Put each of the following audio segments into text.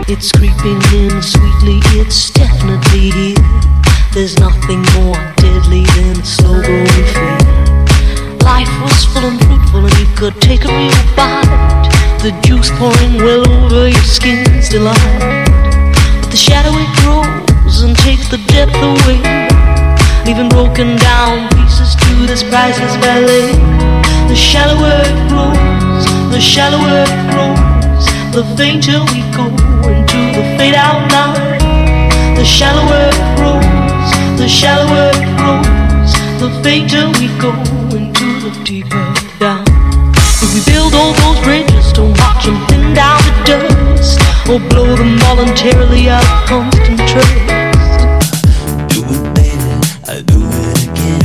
It's creeping in sweetly, it's definitely here. There's nothing more deadly than slow-growing fear. Life was full and fruitful and you could take a real bite. The juice pouring well over your skin's delight. But the shadow it grows and takes the depth away, leaving broken down pieces to this priceless ballet. The shallower it grows, the shallower it grows, the fainter we go into the fade out line. The shallower it grows, the shallower it grows, the fainter we go into the deeper down. If we build all those bridges, don't watch them thin down to dust, or blow them voluntarily out of constant trust. Do it, baby, I do it again.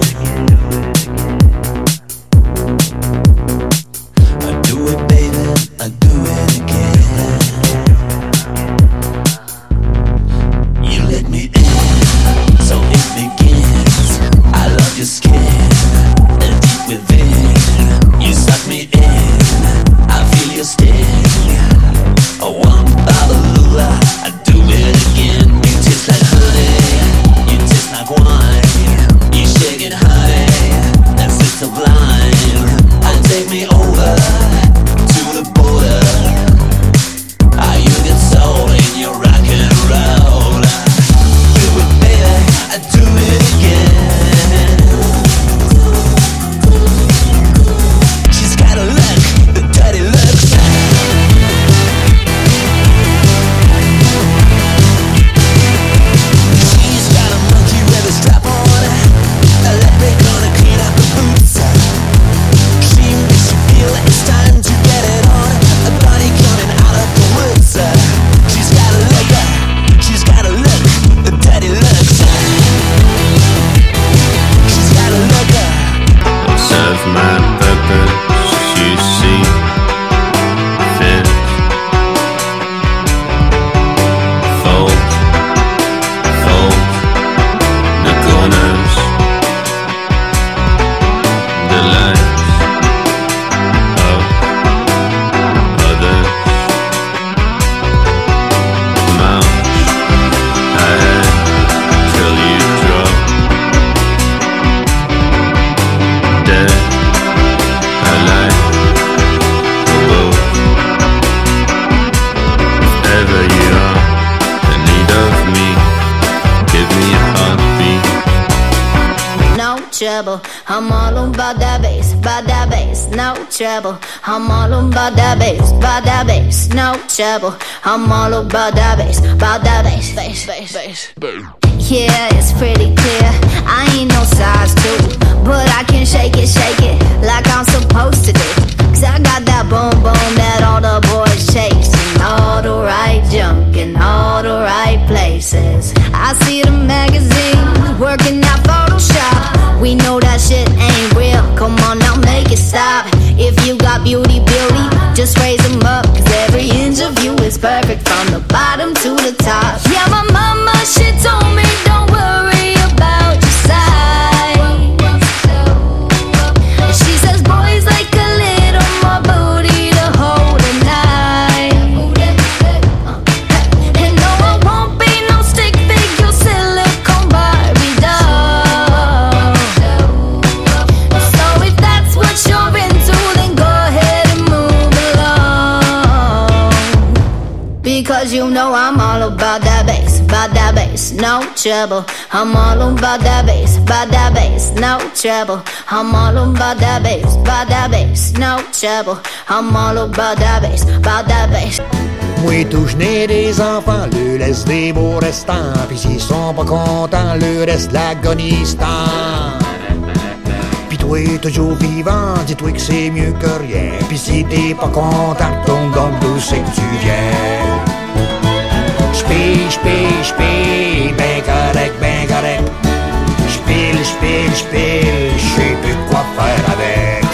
I do it, baby, I do it again. You let me in, so it begins. I love your skin, and deep within, you suck me in. I feel your sting. Oh, I'm Babalula, I do it again. You taste like honey, you taste like wine. You shake it, honey, that's it sublime. And take me over to the border. Are you get soul in your rock and roll? Do it, baby, I do it again. She's got a look, the dirty looks. She's got a monkey with a strap on, electric gonna clean up the boots. She makes you feel like it's time to get it on, a body coming out of the woods. She's got a look, she's got a look, the dirty looks. She's got a look. Serve my purpose, you see fit. Fold, fold the corners, the lives of others. March ahead till you drop dead. Alive for both. If ever you are in need of me, give me a heartbeat. No trouble, I'm all about that bass, no trouble. I'm all about that bass, no trouble. I'm all about that bass, bass. Yeah, it's pretty clear, I ain't no size 2, but I can shake it like I'm supposed to do. Cause I got that boom boom that all the boys chase, and all the right junk in all the right places. I see the magazines working out Photoshop. We know that shit ain't real, come on now make it stop. If you got beauty, just raise them up. Cause every inch of you is perfect from the bottom to the top. Yeah, my mama, she told me don't worry about your size. She says boys like a little more booty to hold at night. And no, I won't be no stick figure silicone Barbie doll. So if that's what you're into, then go ahead and move along. Because you know I'm all about that bass, no trouble. I'm all about that bass, no trouble. I'm all about that bass, no trouble. I'm all about that bass. Moi tout je n'ai des enfants, leur laisse des beaux restants. Pis s'ils sont pas contents, leur reste l'Afghanistan. Pis toi toujours vivant, dis-toi que c'est mieux que rien. Pis si t'es pas content, ton gomme d'où c'est que tu viens. J'pille, ben correct. J'pille, j'sais plus quoi faire avec.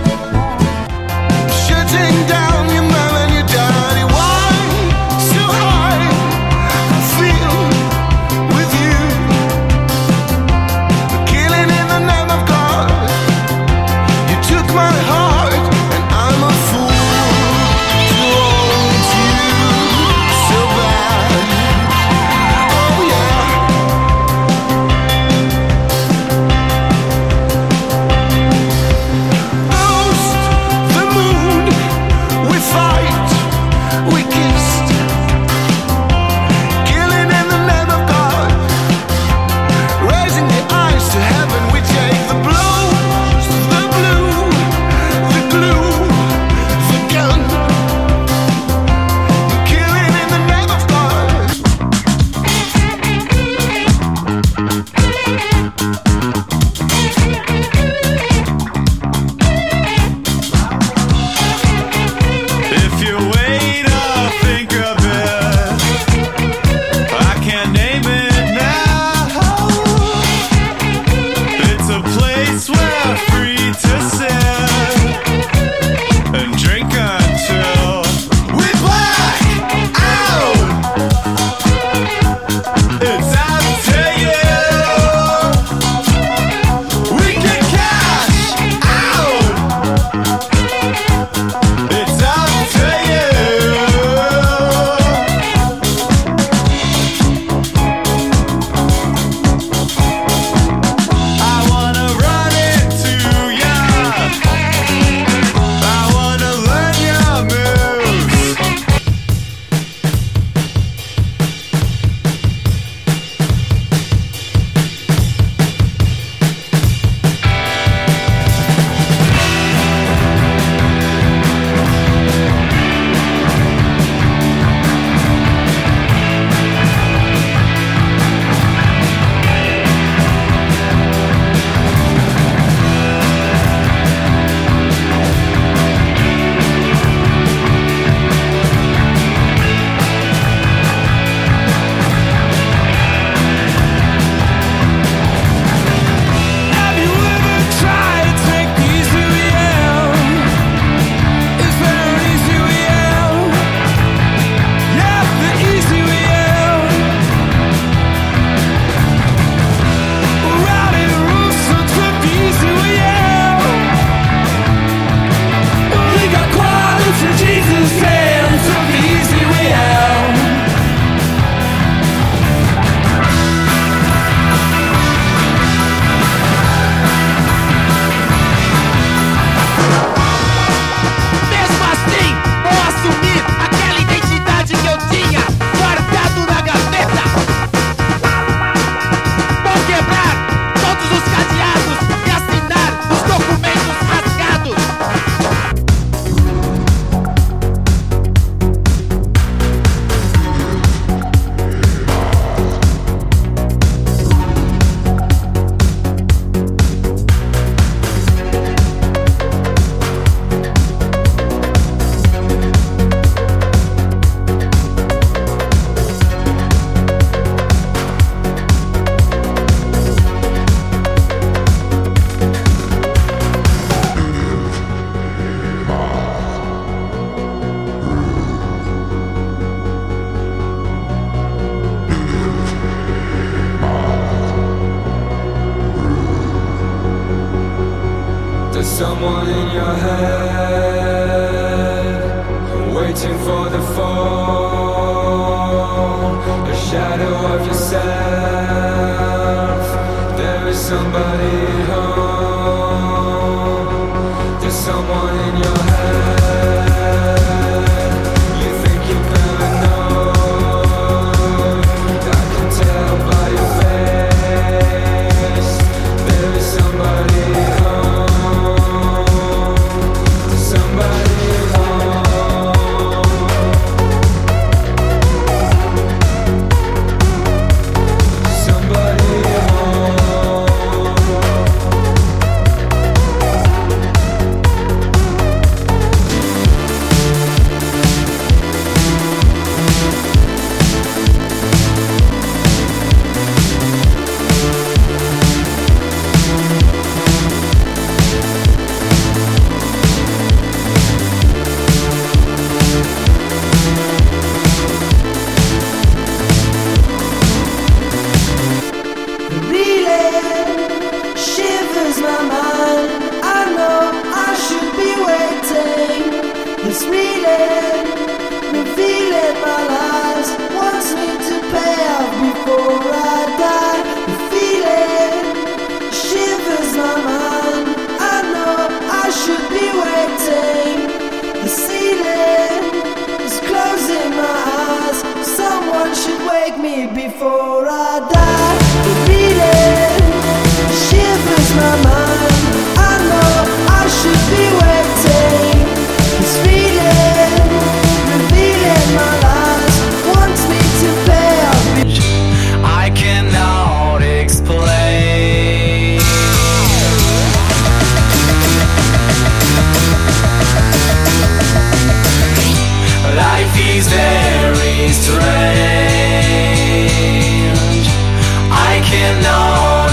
Shutting down your mouth and your dirty wine, so high, I feel with you. Killing in the name of God. You took my heart and I'm a fool to want you. So There's someone in your head, waiting for the fall, a shadow of yourself. There is somebody at home. There's someone in your head. You think you're paranoid, I can tell by your face. There is somebody at home. There's somebody at home. Somebody at home. Shivers my mind. I know I should be waiting. This reeling, revealing my lies, wants me to pay off before I die. The feeling shivers my mind. I know I should be waiting. The ceiling is closing my eyes. Someone should wake me before I die. The feeling shivers my mind. I know I should be waiting. This feeling, revealing my lies, wants me to pay off. I cannot explain. Life is very strange. I cannot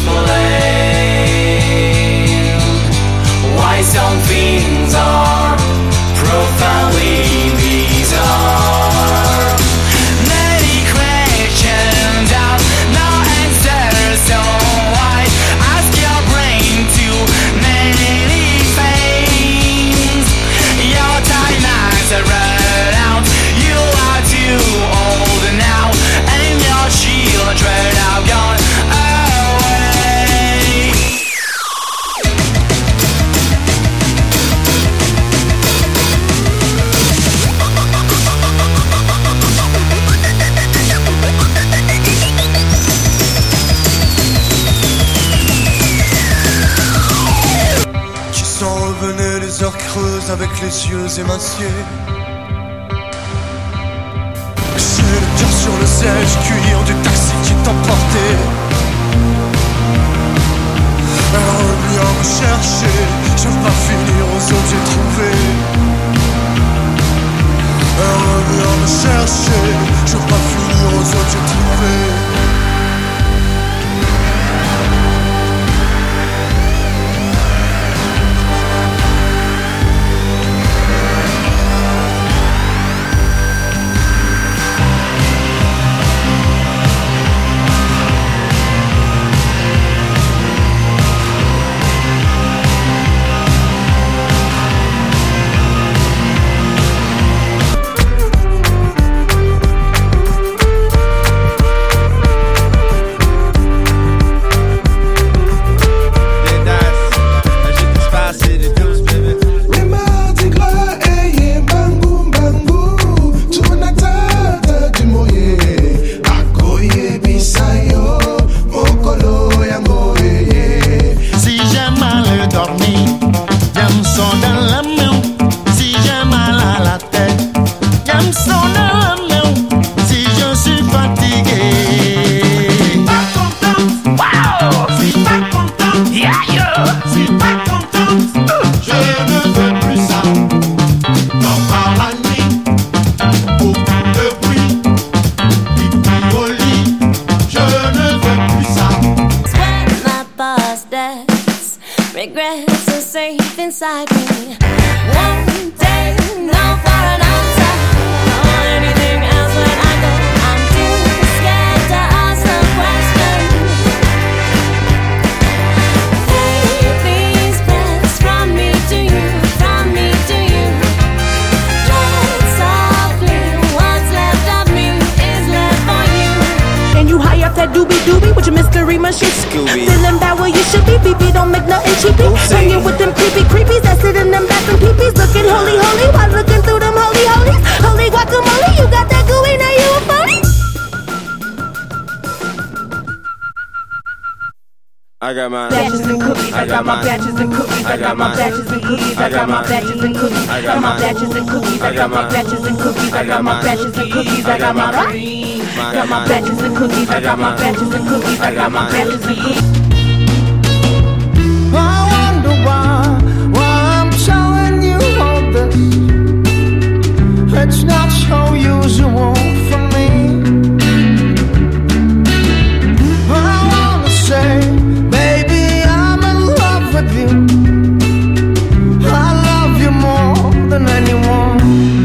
explain why some things are profoundly bizarre. Many questions have no answers, so why ask your brain too many things? Your time has run out. You are too old now, and your children have gone away. Tu sens revenir les heures creuses avec les yeux émaciés. C'est le cœur sur le siège cuir du taxi qui t'emportait. Elle revient me chercher, je veux pas finir aux autres j'ai trouvé. Elle revient me chercher, je veux pas finir aux autres j'ai trouvé. Regrets are safe inside me. One day, no for an answer or anything else when I go. I'm too scared to ask the question. Take these breaths from that where you should be. BB don't make nothing cheapy. Hanging with them creepy creepies that sit in them bathroom peepees, looking holy holy while looking through them holy holies. Holy guacamole, you got that gooey, now you a phony. I got my batches and cookies. I got my batches and cookies. I got my batches and cookies. I got my batches and cookies. I got my batches and cookies. I got my batches and cookies. I got my batches and cookies. I got my got my batches and cookies. I got my batches and cookies. I got my batches and cookies. I wonder why I'm telling you all this. It's not so usual for me. I wanna say, baby, I'm in love with you. I love you more than anyone.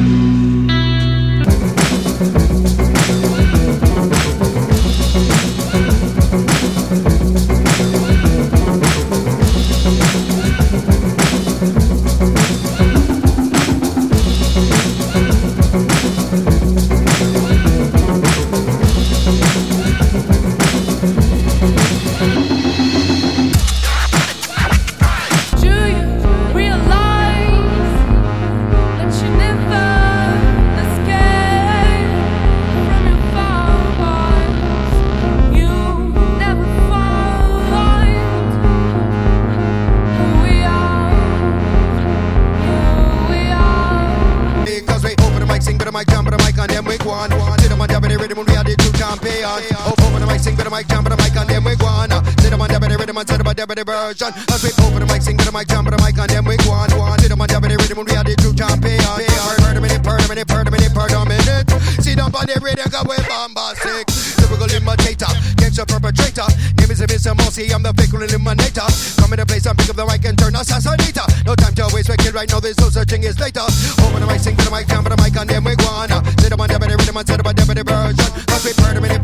Version. As we open the mic, sing with the mic, jump with the mic, and then we go on. Sit them on the rhythm, we are the true champion. Per minute. See them on the radio, go with bombastic. Typical imitator, gangster perpetrator. Name is Mr. Mossy, I'm the fickle eliminator. Come in the place and pick up the mic and turn assassinator. No time to waste, wicked right now, there's no such thing as later. Open the mic, sing with the mic, jump with the mic, and then we go on. Sit them on the rhythm, and set up on the version. As we per minute.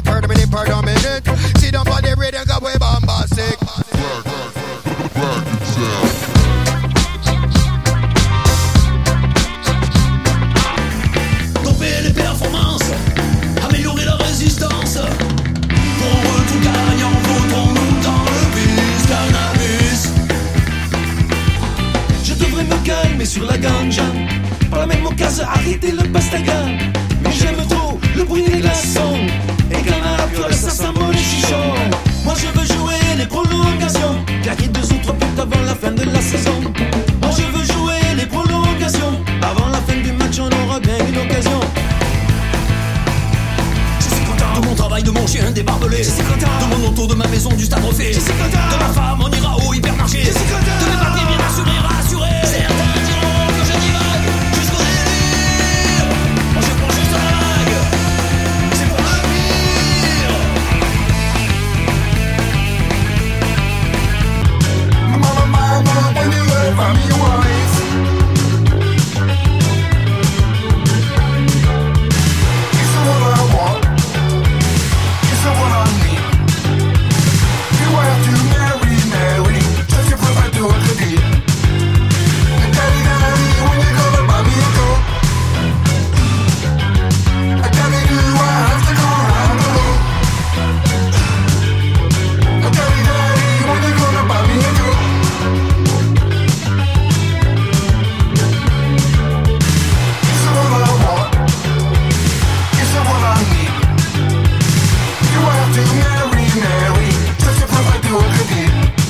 See them on the radio, go with bombastic. Doper les performances, améliorer la résistance. Pour un retour gagnant, votons-nous dans le bus cannabis. Je devrais me calmer sur la ganja. Par la même occasion, arrêter le pastaga. Mais j'aime trop le bruit des glaçons. Et quand la viole, ça sent bon les chichons. Moi je veux jouer les prolongations. Claquer 2 ou 3 buts avant la fin de la saison. Moi je veux jouer les prolongations. Avant la fin du match on aura bien une occasion. Je suis content de mon travail, de mon chien débarbelé. Je suis content de mon auto, de ma maison, du stade refait. Je suis content de ma femme, on ira au hypermarché. Je suis content de mes papiers bien assurés, rassurés. Certains diront que je divague jusqu'au délire. Moi je prends juste la vague. C'est pour le pire. Mama, when you love, I'm your wife. It's what I want. It's what I need. You have to marry, just to provide to a good deal. And daddy, when you gonna buy me a coat? And daddy, do I have to go around the road? And daddy, when you gonna buy me a coat? It's what I want. It's what I need. You have to marry, just to provide to a good deal.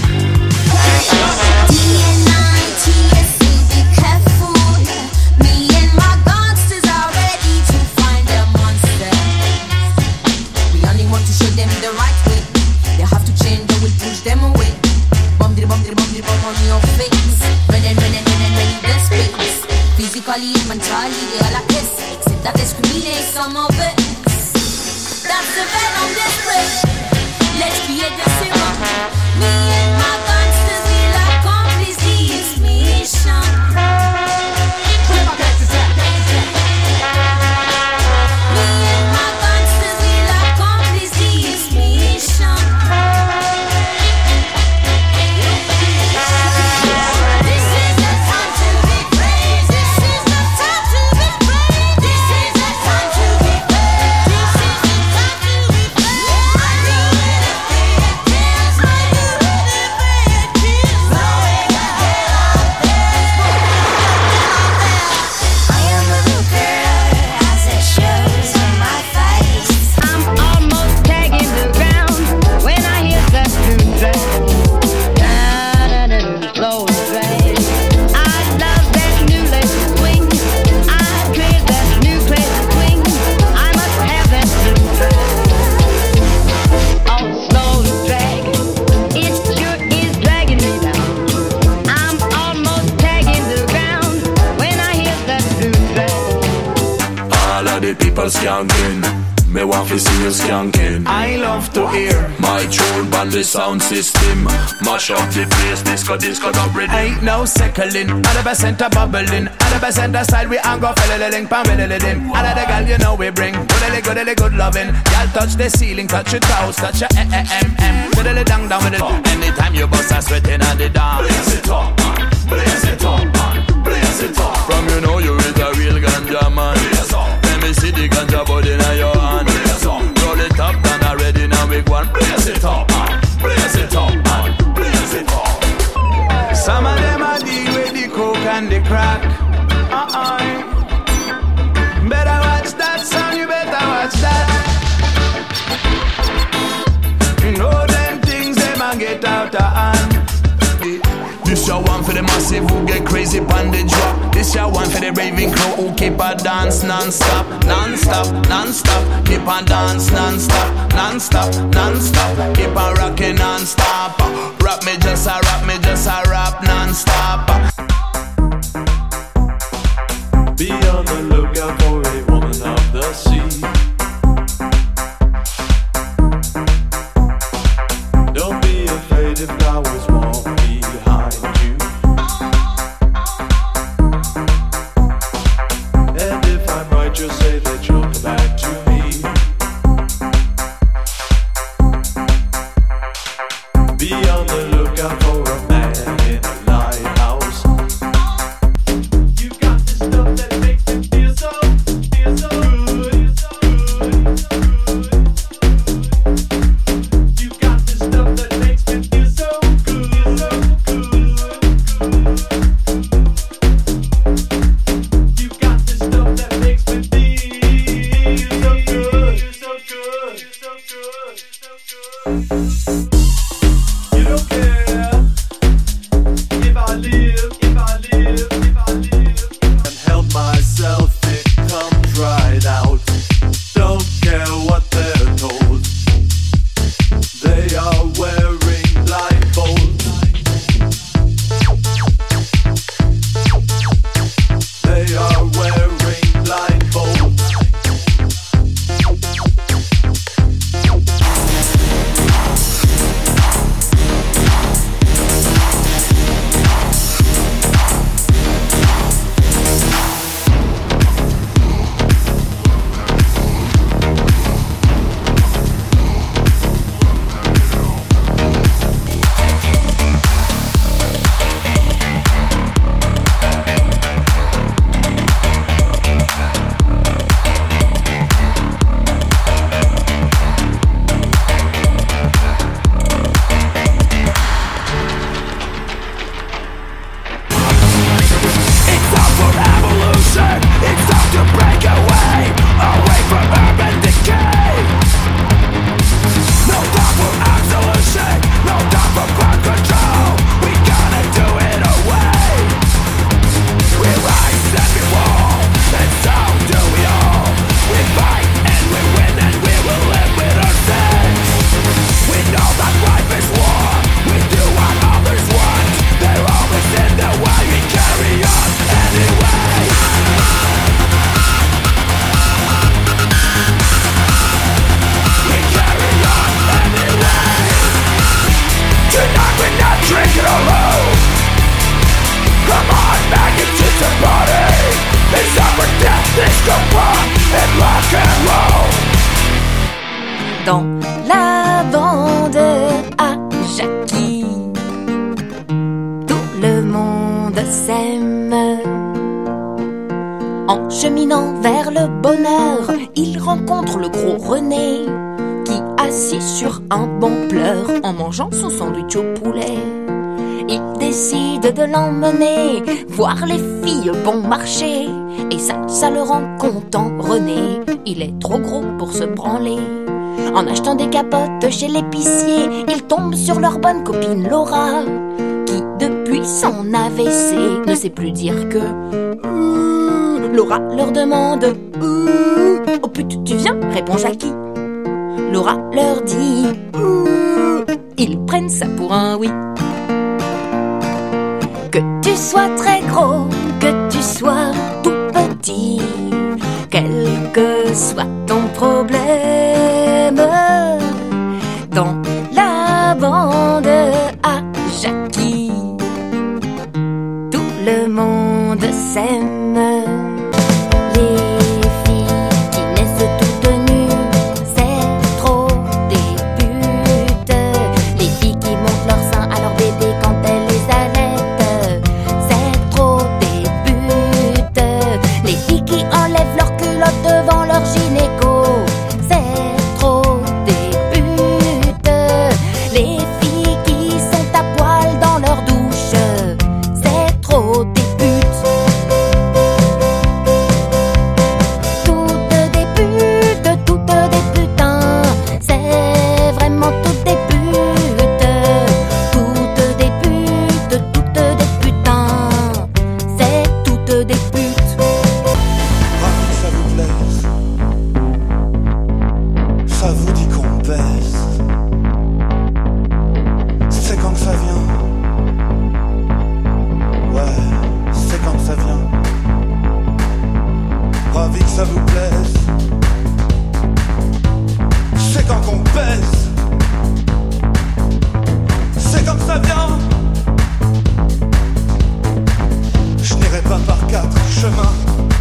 D-N-I-T-S-E, be careful. Me and my gangsters are ready to find a monster. We only want to show them the right way. They have to change or we'll push them away. Bum diddy bum on your face. Running the space. Physically, mentally, they all like this. Except that discriminate some of it. That's the vet on display. Let's create the serum. Me and my gangsters will accomplish this mission. Me and my gangsters will accomplish this mission. This is the time to be brave. This is the time to be brave. This is the time to be brave. This is the time to be brave. I do anything again. go skanking. Me want to see you skanking. I love to hear my tune on the sound system. Mash up the place, disco, dub ready. Ain't no seconding, 100% a bubbling, 100% a style we and go felling, pam dim. Another girl you know we bring, good loving. Y'all touch the ceiling, touch your toes, touch your fiddly down with it. Anytime you bust a sweating on the dance. Blaze it up, man, blaze it up, man, blaze it up. From you know you is a real ganja man. Blaze up. Let me see the ganja bud in your hand. Blaze up. Roll it up, done already, now we go and blaze it up, man, blaze it up, man, blaze it up. Some of them are deal with the coke and the crack. Better watch that, son, you better watch that. You know them things, they might get out of hand. This your one for the massive who get crazy on the drop. This your one for the raving crew who keep a dance non-stop. Non-stop, non-stop, keep a dance non-stop. Non-stop, non-stop, keep on rocking non-stop. Rap me just a rap non-stop. Be on the lookout for a woman of the sea. Don't be afraid if flowers walk behind you. And if I'm right, you'll say that you'll come back to me. Be on the lookout for a man in a lighthouse. You got this stuff that makes me feel so good. You got this stuff that makes me feel so good. You got this stuff that makes me feel so good, so good, so good, so good. You don't care if I live, and held myself, it comes right out. Don't care what they're told. They are wearing blindfolds. They are wearing blindfolds. Dans la bande à Jackie, tout le monde s'aime. En cheminant vers le bonheur, il rencontre le gros René, qui assis sur un banc pleure en mangeant son sandwich au poulet. Il décide de l'emmener voir les filles bon marché, et ça le rend content. René, il est trop gros pour se branler. En achetant des capotes chez l'épicier, il tombe sur leur bonne copine Laura, qui depuis son AVC ne sait plus dire que Laura leur demande oh pute tu viens, répond Jackie. Laura leur dit ils prennent ça pour un oui. Que tu sois très gros, que tu sois tout petit, quel que soit ton problème. Dans la bande à Jackie, tout le monde s'aime. Les filles qui naissent toutes nues, c'est trop des putes. Les filles qui montrent leur sein à leur bébé quand elles les allaitent, c'est trop des putes. Les filles qui enlèvent leur culotte devant leur gynéco, c'est trop des putes. Les filles qui sont à poil dans leur douche, c'est trop des putes. Toutes des putes, toutes des putains, c'est vraiment toutes des putes. Toutes des putes, toutes des putains, c'est toutes des putes. Ravi que ça vous plaise. Ça vous dit qu'on baisse. C'est quand que ça vient. Ouais, c'est quand que ça vient. Ravi que ça vous plaise. C'est quand qu'on baisse. C'est quand que ça vient. Je n'irai pas par 4 chemins.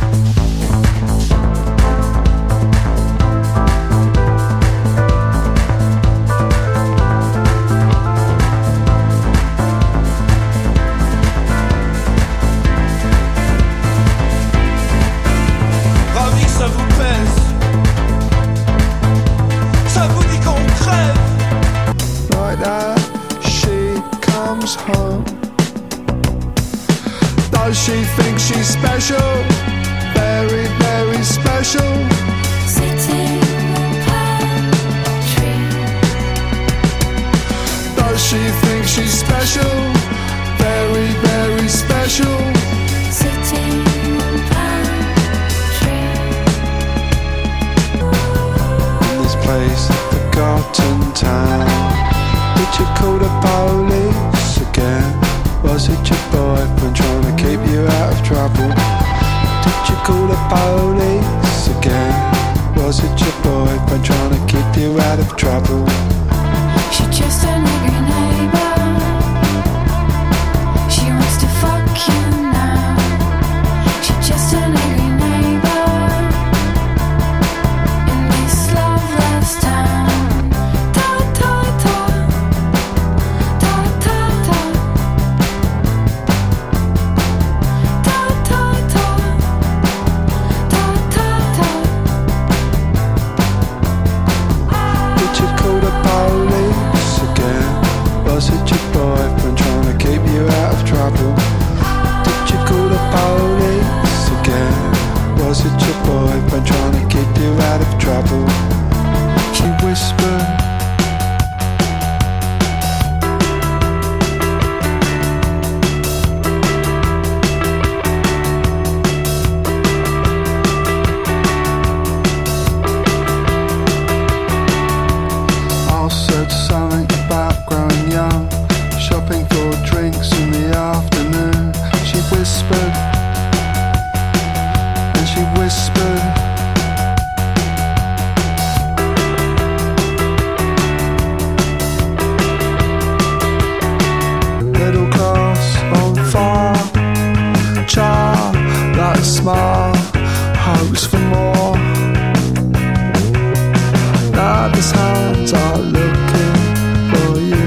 Ravi que ça vous pèse. Ça vous dit qu'on crève. Like that, she comes home. Does she think she's special? Very, very special. Does she think she's special? Very, very special. In this place, forgotten town, did you call the police again? Was it your boyfriend trying to keep you out of trouble? Did you call the police again? Was it your boyfriend trying to keep you out of trouble? She just a nigger neighbor. She wants to fuck you now. She just a nigger neighbor in this loveless town. Ta ta ta, ta ta ta, ta ta ta, ta ta ta. Did you call the police again? Was it your boyfriend trying to keep you out of trouble? Did you call the police again? Was it your boyfriend trying to keep you out of trouble? She whispered. I said something about growing young, shopping for drinks in the afternoon. She whispered, and she whispered. Little glass on fire, char, that smile, hopes for more. Nervous hands are looking for you.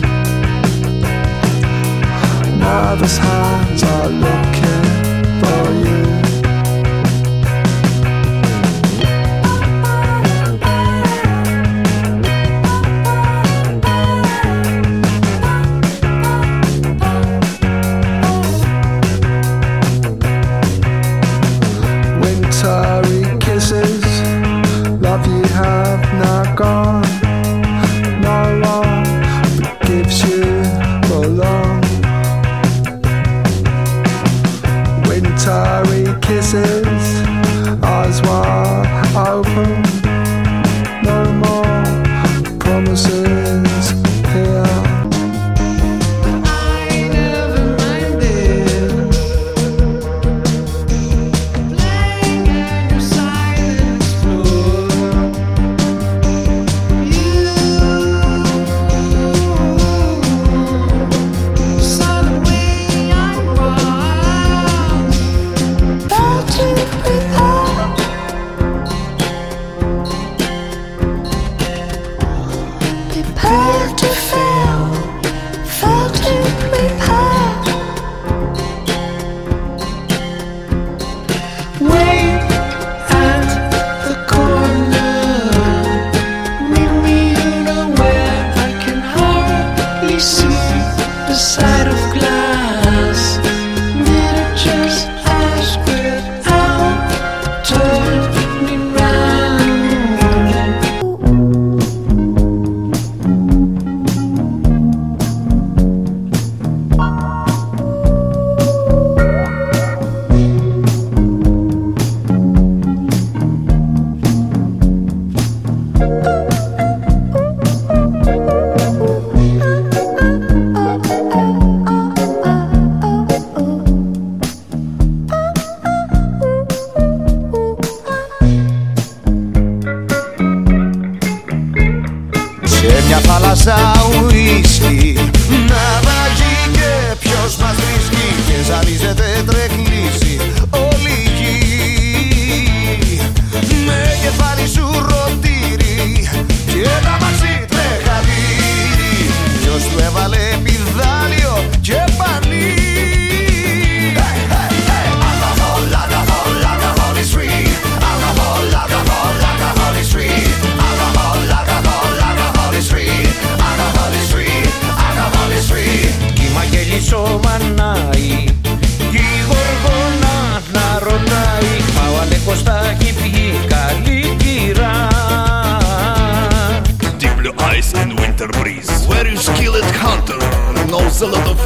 Nervous hands are looking for you. Wintry kisses, love you have now gone. No one forgives you for long. Wintry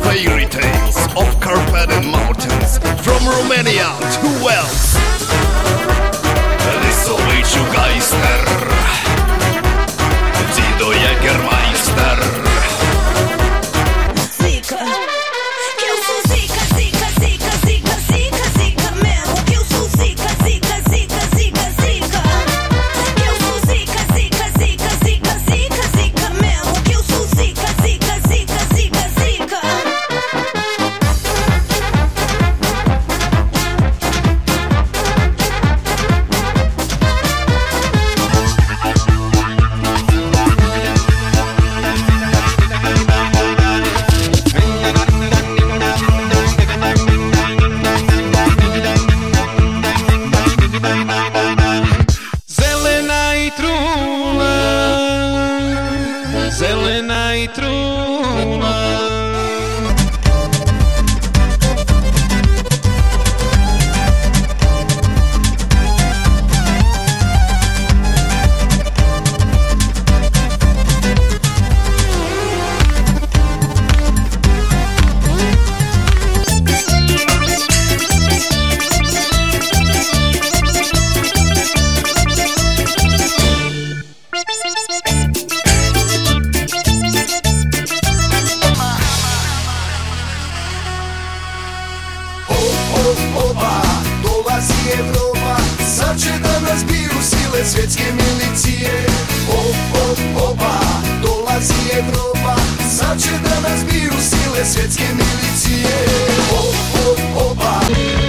fairy tales of Carpathian mountains, from Romania to Wales. Lissoviciu Geister, Zido Jägermeister. Zica, que eu sou zica, zica, zica, zica, zica, zica mesmo. Que eu sou zica, zica, zica, zica, zica. Que eu sou zica, zica, zica, zica, zica, zica mesmo. Que eu sou zica, zica, zica, zica, zica. Zelena i truna, zelena i truna. Oba, dolazi Evropa, sad će da nas biju sile svjetske milicije. Oba, dolazi Evropa, sad će da nas biju sile svjetske milicije. Oba.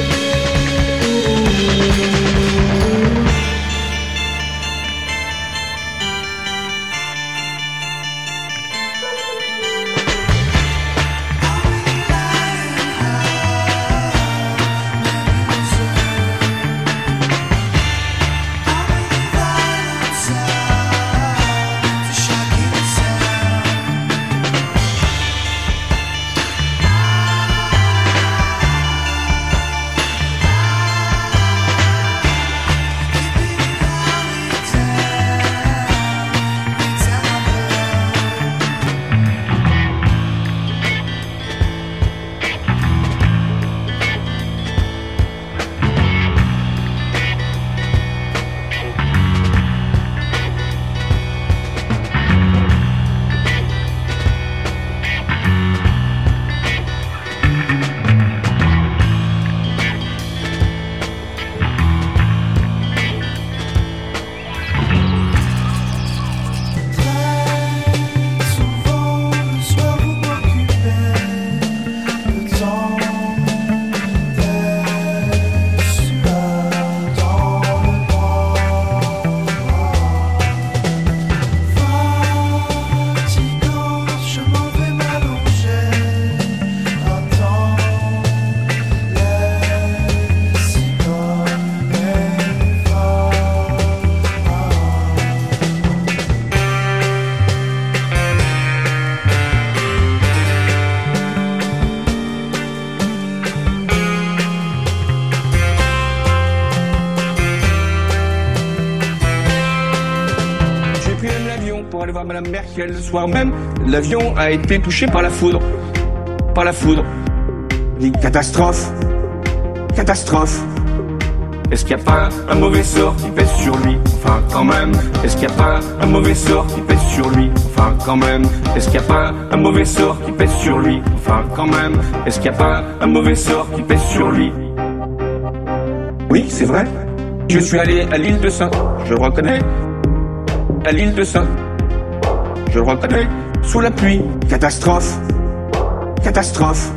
Pour aller voir Madame Merkel le soir même, l'avion a été touché par la foudre. Par la foudre. Une catastrophe. Catastrophe. Est-ce qu'il n'y a pas un mauvais sort qui pèse sur lui? Enfin, quand même. Est-ce qu'il n'y a pas un mauvais sort qui pèse sur lui? Enfin, quand même. Est-ce qu'il n'y a pas un mauvais sort qui pèse sur lui? Enfin, quand même. Est-ce qu'il n'y a pas un mauvais sort qui pèse sur lui? Oui, c'est vrai. Je suis allé à l'île de Saint. Je le reconnais. À l'île de Saint. Je le reconnais, sous la pluie. Catastrophe. Catastrophe.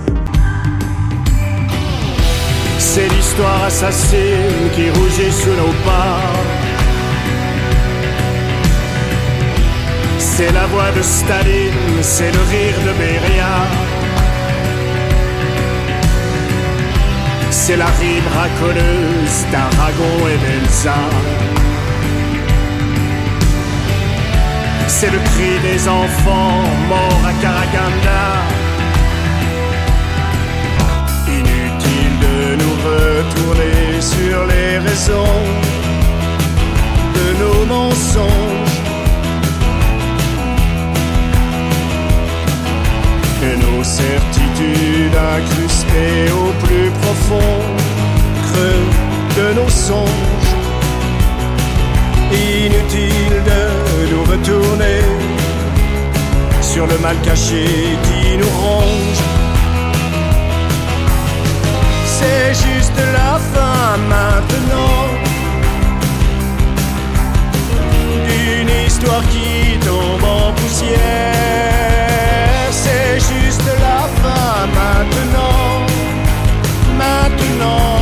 C'est l'histoire assassine qui rougit sous nos pas. C'est la voix de Staline, c'est le rire de Beria. C'est la rime racoleuse d'Aragon et d'Elsa. C'est le cri des enfants morts à Karaganda. Inutile de nous retourner sur les raisons de nos mensonges et nos certitudes. solitude incrustée au plus profond creux de nos songes. Inutile de nous retourner sur le mal caché qui nous ronge. C'est juste la fin maintenant d'une histoire qui tombe en poussière. C'est juste la fin maintenant, maintenant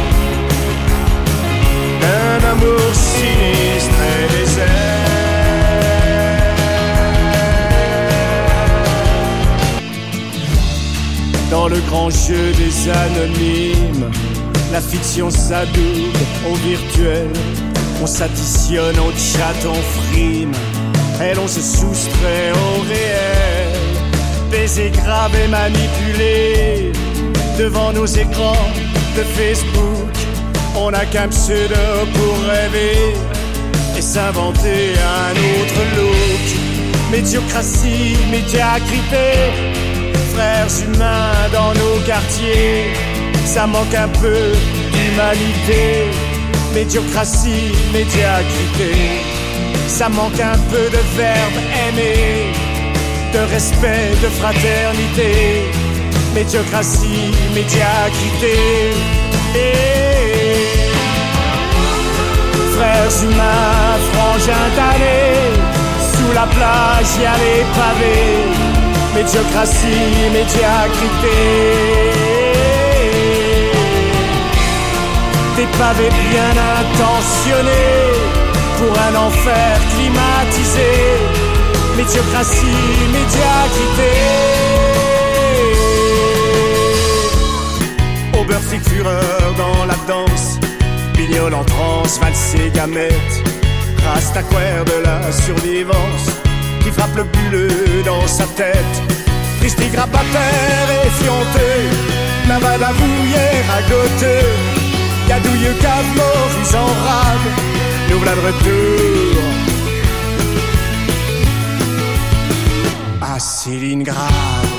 d'un amour sinistre et désert. Dans le grand jeu des anonymes, la fiction s'adoube au virtuel. On s'additionne au chat, on frime, et l'on se soustrait au réel. Baisers gravés, manipulés devant nos écrans de Facebook. On n'a qu'un pseudo pour rêver et s'inventer un autre look. Médiocratie, médiocrité, frères humains dans nos quartiers. Ça manque un peu d'humanité. Médiocratie, médiocrité, ça manque un peu de verbe aimer, de respect, de fraternité. Médiocratie, médiocrité. Frères humains, frangins damnés, sous la plage y a les pavés. Médiocratie, médiocrité. Des pavés bien intentionnés pour un enfer climatisé. Médiocratie, médiocrité. Oberfric fureur dans la danse, Bignol en transe, valsé gamette, Rastaquaire de la survivance qui frappe le bulleux dans sa tête. Christy grabataire et fionté, Navada bouillère à goteux. Gadouilleux, cave, Maurice en rame, nous voilà de retour à Stalingrad.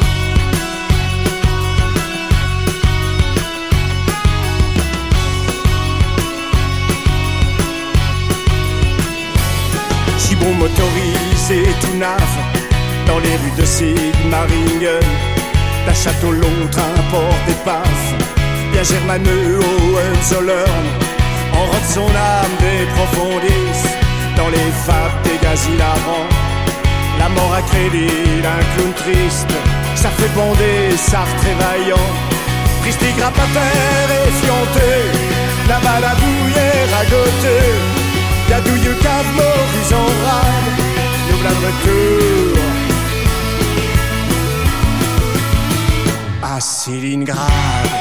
Gibon motorisé tout naf dans les rues de Sigmaringen, d'un château l'autre un port d'épave. Bien germaneux au Hohenzollern, en rote son âme des profondis, dans les vapes des gaz hilarants. La mort à crédit d'un clown triste, ça fait bonder Sartre et vaillant. Christy grabataire et fionté, la balabouillère à goteux. Gadouilleux, cave, Maurice en rame, nous voilà de retour à Stalingrad.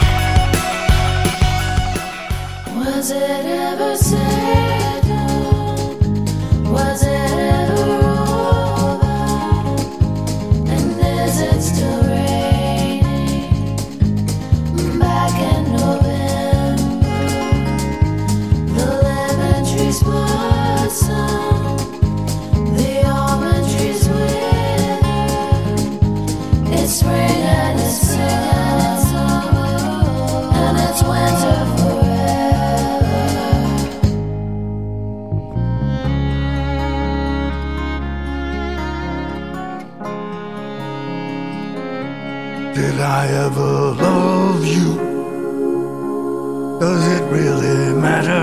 Was it ever said? Was it ever over? And is it still raining back in November? The lemon trees blossom, the almond trees wither. It's spring and it's summer, and it's winter forever. Did I ever love you? Does it really matter?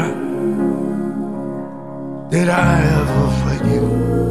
Did I ever fight you?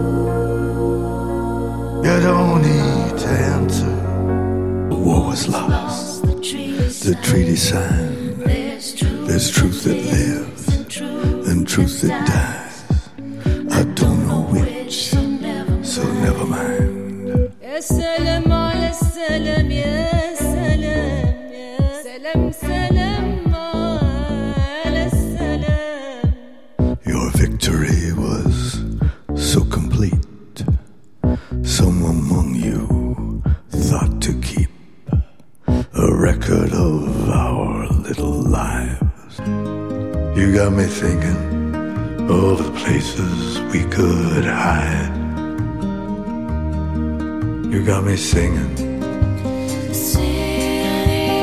You don't need to answer. The war was lost, the treaty signed. There's truth that lives and truth that dies. I don't know which, so never mind. يا سلام على السلام يا سلام يا سلام سلام على السلام. Your victory was so complete. Some among you thought to keep a record of our little lives. You got me thinking of the places we could hide. You got me singing. See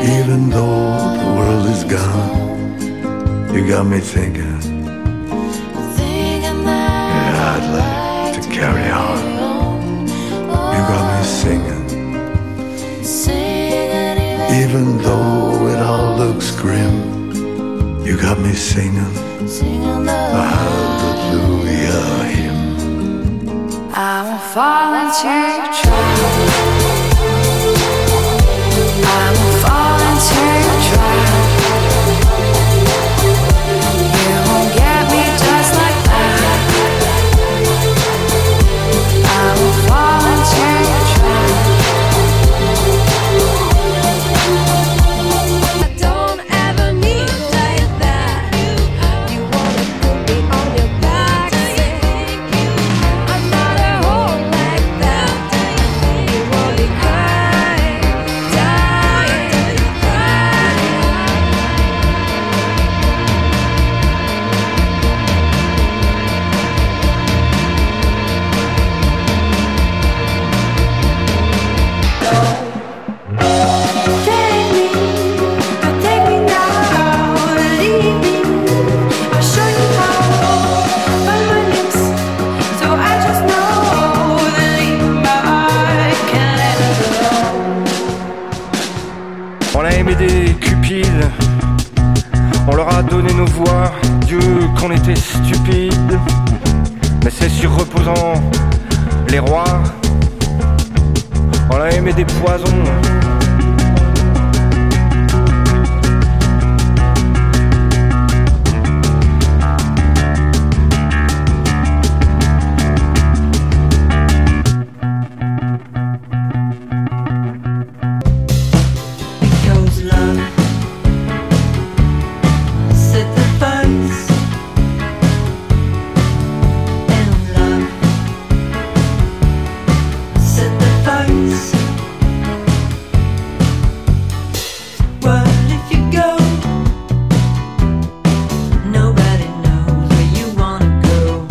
Even though the world is gone, you got me thinking. Yeah, I'd like to carry on. You got me singing. Even though it all looks grim, you got me singing a hallelujah hymn. I won't fall into your trap. I won't fall into your trap. You won't get me just like that. I won't fall into your trap. I don't ever need like that. You wanna put me on your back? I'm not a hoe like that. You only cry, die, cry. Take me now, leave me. I'll show you how. Find my lips, so I just know that I can't let go. On a aimé des cupides, on leur a donné nos voix, Dieu qu'on était stupides. Mais c'est sur reposant les rois, on a aimé des poisons. Because love set the pace, and love set the pace. Well, if you go, nobody knows where you wanna go.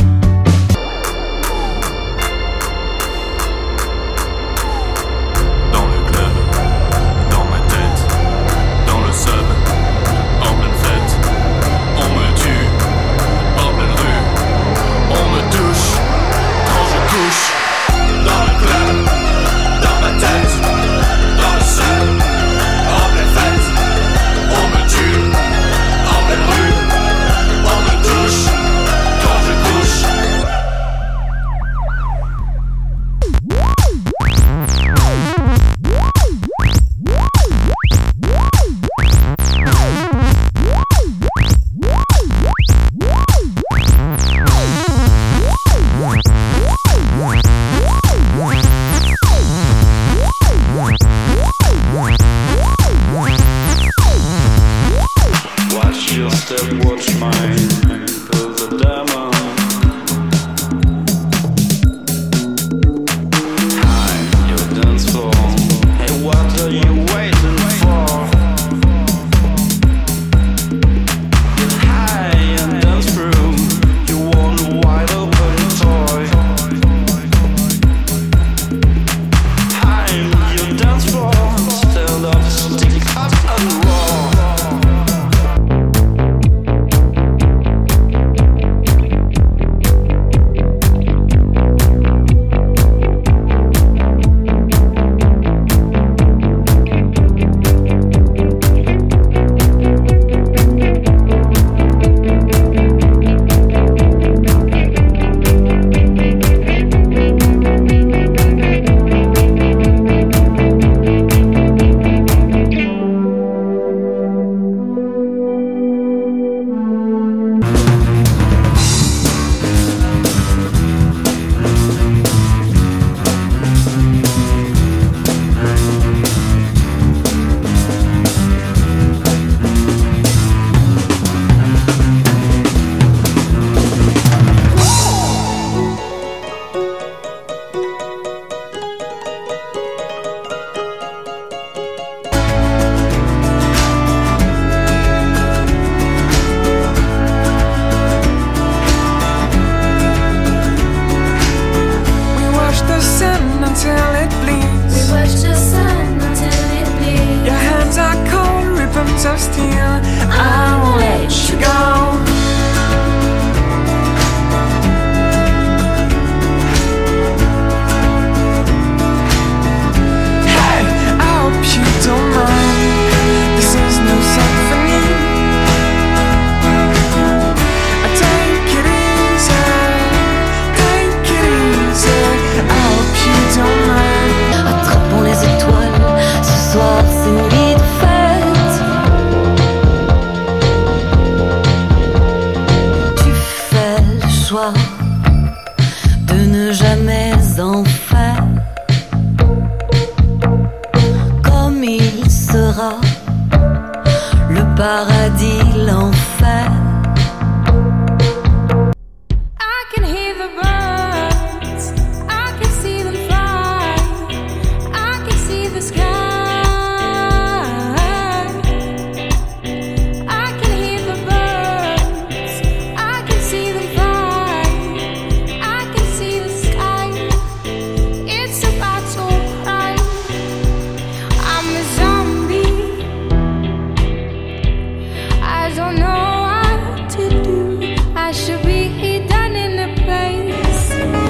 Dans le club, dans ma tête, dans le sub, en pleine fête, on me tue, en pleine rue, on me touche, quand je couche. Dans le club, dans ma tête, dans le sub, en pleine fête, on me tue, en pleine rue, on me touche, quand je couche. Watch your step, watch mine. Pull the diamond. High, your dance floor. Hey, what are you waiting for? Get high and dance through. You want a wide open toy. High, your dance floor. Stand up, stick up and roar. sera le paradis, l'enfer. I can hear the birds, I can see them fly, I can see the sky. I can hear the birds, I can see them fly, I can see the sky. It's a battle cry. I'm a zombie, I don't know what to do. I should be hidden in a place.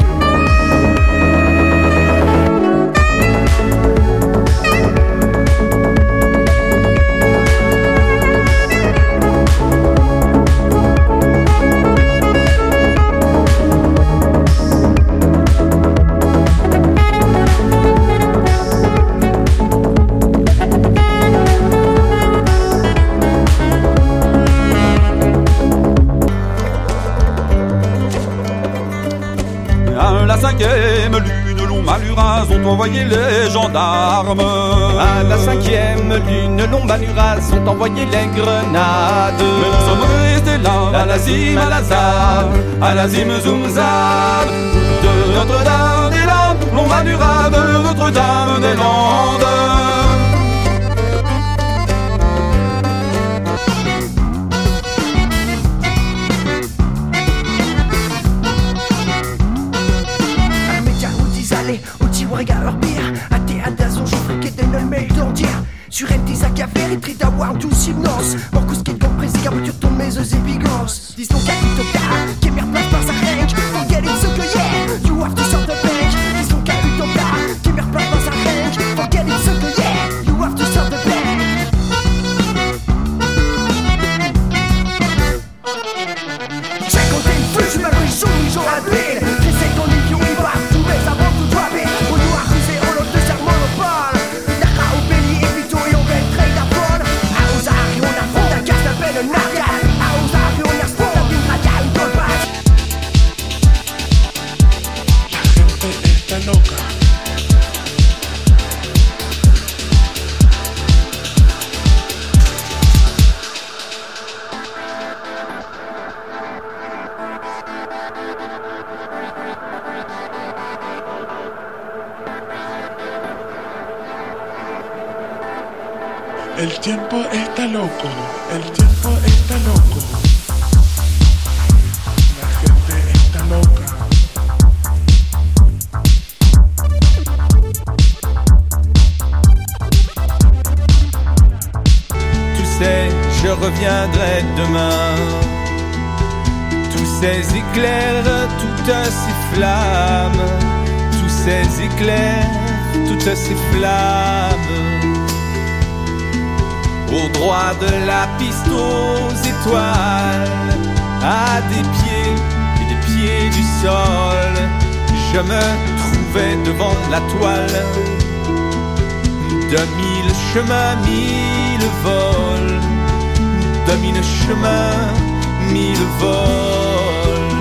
À la 5e lune, Long Maluras ont envoyé les gendarmes. À la 5e lune, Long Maluras ont envoyé les grenades. Mais nous sommes restés là, à la Zim, à la Zab, à la Zim Zoum Zab, de Notre-Dame des Landes, Long Maluras de Notre-Dame des Landes. Regarder a te adazon jofre che te nel mail d'ordière sur NTZ Café, Trita War, tous hypnose. Morcus qui compresse, garniture ton mezes et bigos. Dis donc à tout cas, qui merde place par sa range. Forget it, so que yeah, you have to sort the bank. Dis donc à tout cas, qui merde place par sa range. Forget it, so que yeah, you have to sort the bank. Check on tes feux, je m'appelle Johnny, j'en rappelle. J'essaie ton idiot, il va tout mais avant tout drop it. El tiempo está loco, el tiempo está loco. La gente está loca. Tu sais, je reviendrai demain. Tous ces éclairs, toutes ces flammes. Tous ces éclairs, toutes ces flammes. Au droit de la piste aux étoiles, à des pieds et des pieds du sol, je me trouvais devant la toile. De mille chemins, mille vols, de mille chemins, mille vols.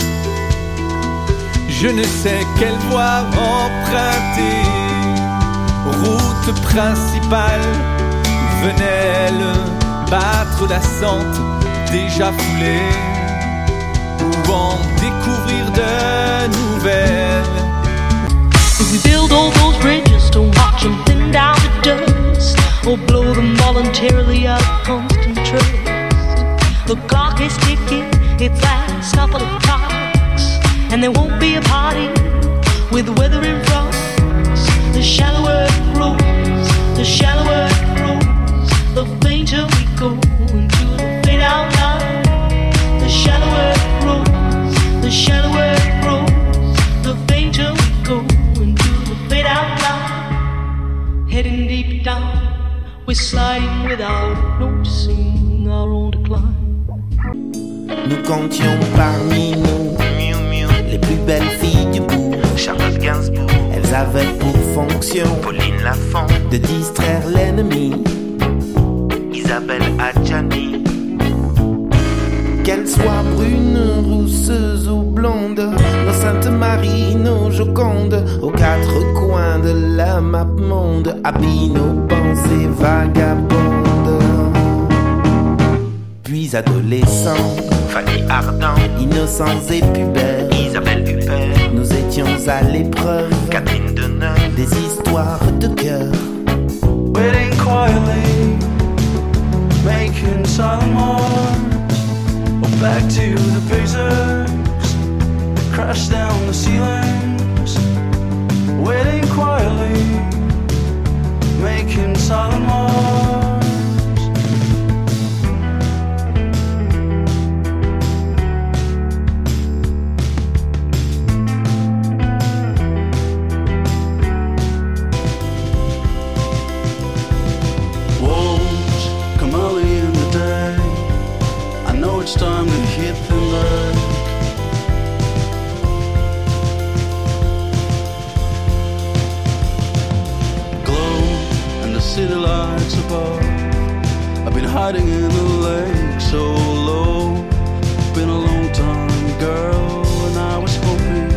Je ne sais quelle voie emprunter, route principale. Venelle battre la sente déjà foulée, ou en découvrir de nouvelles. If we build all those bridges to watch them thin down to dust, or blow them voluntarily out of constant trust, the clock is ticking, its last couple of clocks, and there won't be a party with the weather in front. The shallower it grows, the shallower it grows, the fainter we go into the fade out line. The shallower it grows, the shallower it grows, the fainter we go into the fade out line. Heading deep down, we're sliding without noticing our own decline. Nous comptions parmi nous les plus belles filles du bourg. Charlotte Gainsbourg, elles avaient pour fonction Pauline Lafont, de distraire l'ennemi. Isabelle Adjani, qu'elle soit brune, rousseuse ou blonde, nos Sainte Marie, nos Joconde, aux quatre coins de la map monde, habillent nos bandes. danse et vagabonde. Puis adolescents, Fanny Ardant, innocents et pubères, Isabelle Huppert, nous étions à l'épreuve, Catherine Deneuve, des histoires de cœur. Waiting quietly, making silent marks, back to the basics, crash down the ceilings. Waiting quietly, making silent marks. Wolves come early in the day. I know it's time to hit the leg. City lights above. I've been hiding in the lake so low. Been a long time, girl, and I was hoping.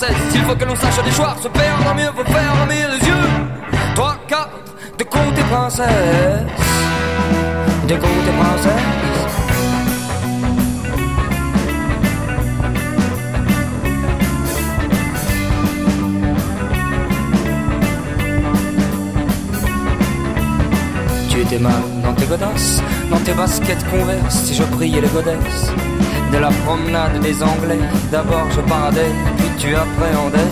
princesse. Il faut que l'on sache déchoir, se perdre mieux, faut fermer les yeux. 3, 4, de contes et princesses. De contes et princesses. Tu étais mal dans tes godasses, dans tes baskets converse, si je priais les godesses. De la promenade des Anglais, d'abord je paradais, puis tu appréhendais.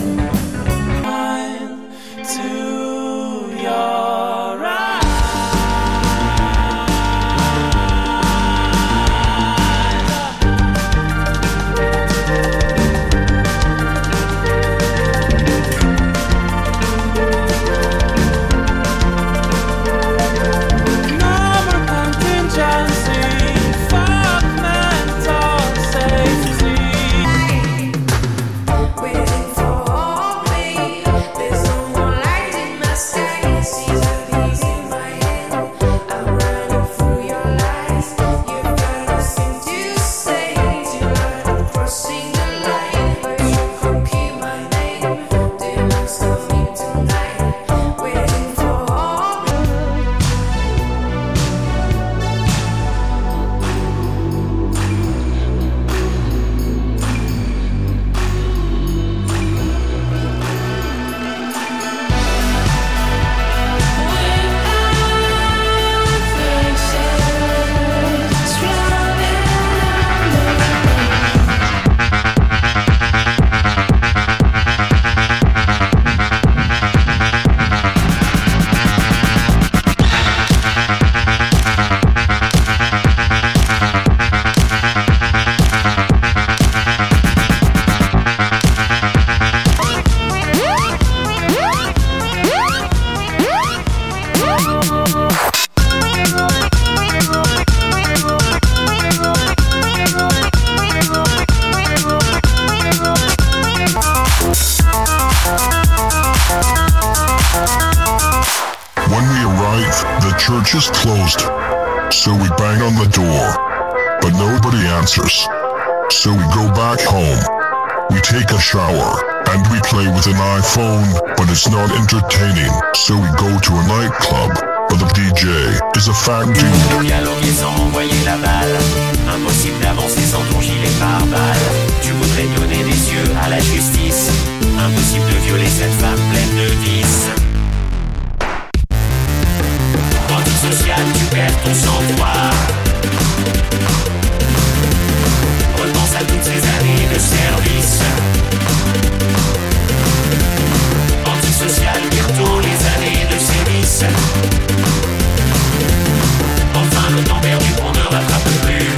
church is closed, so we bang on the door, but nobody answers. So we go back home, we take a shower, and we play with an iPhone, but it's not entertaining. So we go to a nightclub, but the DJ is a fat dude. Dialoguer sans envoyer la balle, impossible d'avancer sans ton gilet pare-balles. Tu voudrais donner des yeux à la justice, impossible de violer cette femme pleine de vices. Antisocial, tu perds ton sang-froid. Repense à toutes ces années de service. Antisocial, pire-t-on les années de sévices. Enfin le temps perdu qu'on ne rattrape plus.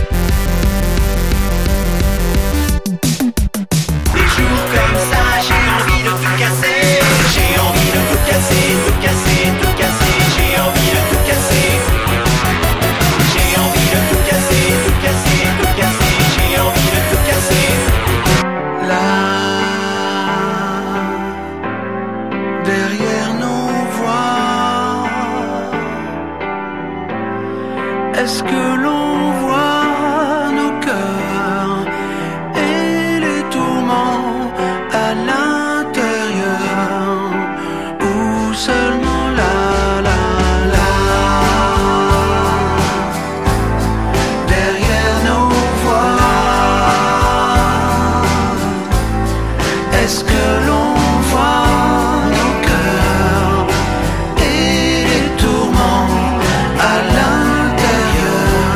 Des jours comme ça, j'ai envie de tout casser. J'ai envie de tout casser, tout casser, tout casser. J'ai envie de tout casser. J'ai envie de tout casser, tout casser, tout casser. J'ai envie de tout casser. Là, derrière nos voix, est-ce que l'on voit nos cœurs et les tourments à l'intérieur, ou seulement là, derrière nos voix, est-ce que l'on voit nos cœurs et les tourments à l'intérieur,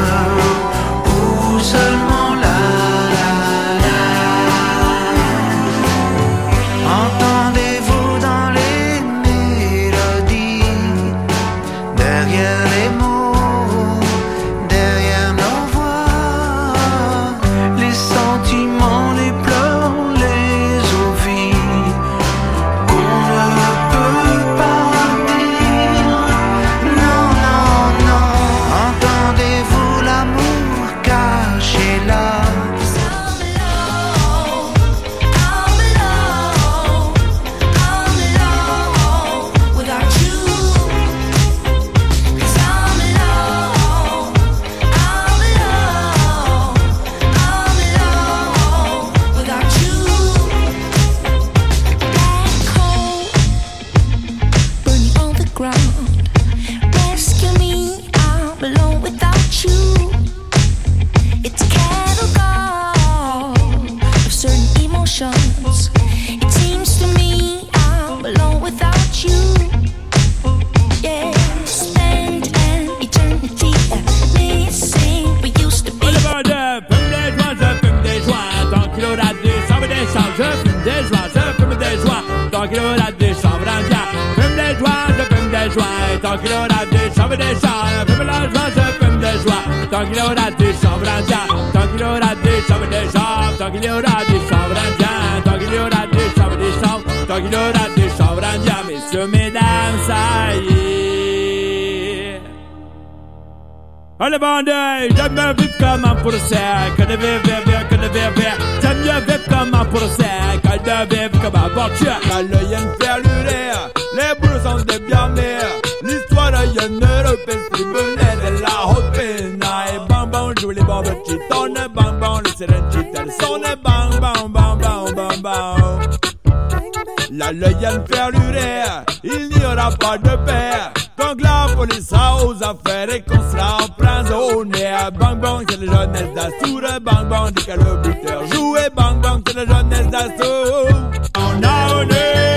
des joints. Tant qu'il aura des chambres et des chambres, fume la joie, je fume des joies. Tant qu'il aura des chambres indiens, tant qu'il aura des chambres et des chambres, tant qu'il aura des chambres indiens, tant qu'il aura des chambres et des chambres, tant qu'il aura des chambres indiens. Messieurs, mesdames, ça y est. Allez, bandits, j'aime mieux vivre comme un procès que de vivre, que de vivre. J'aime mieux vivre comme un procès que de vivre comme un portier. La leyenne fait l'urée, les boules sont des bien mères. L'histoire de Yann européenne, qui venait de la haute peine. Et bang bang, joue les bombes qui tournent, bang bang, le sirène qui tel sonne, bang bang, bang bang, bang bang. La leyenne fait l'urée, il n'y aura pas de paix. Tant que la police a aux affaires et qu'on sera emprisonné. Bang bang, c'est la jeunesse d'Assour. Bang bang, dit que le buteur joue. Et bang bang, c'est la jeunesse d'Assour. On a un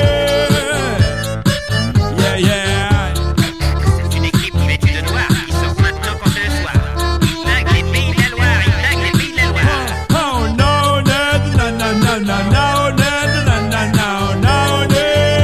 yeah yeah. C'est une équipe vêtue de noir qui sort maintenant quand c'est le soir. Il blague les pays de la Loire, il blague les pays de la Loire. Oh no, no, no, no, no, no, no, no, no, no, no.